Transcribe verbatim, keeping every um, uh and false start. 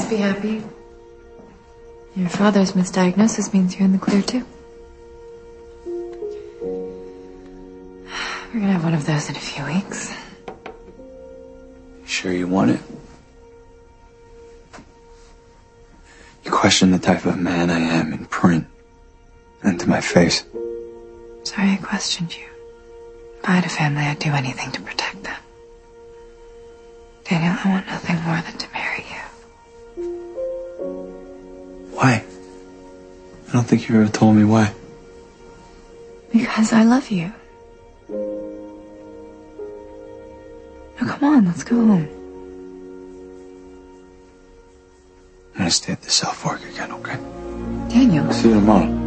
should be happy. Your father's misdiagnosis means you're in the clear, too. We're gonna have one of those in a few weeks. Sure you want it? You question the type of man I am in print and to my face. Sorry I questioned you. If I had a family, I'd do anything to protect them. Daniel, I want nothing more than to marry you. Why? I don't think you ever told me why. Because I love you. Now come on, let's go home. I'm gonna stay at the South Fork again, okay? Daniel. See you tomorrow.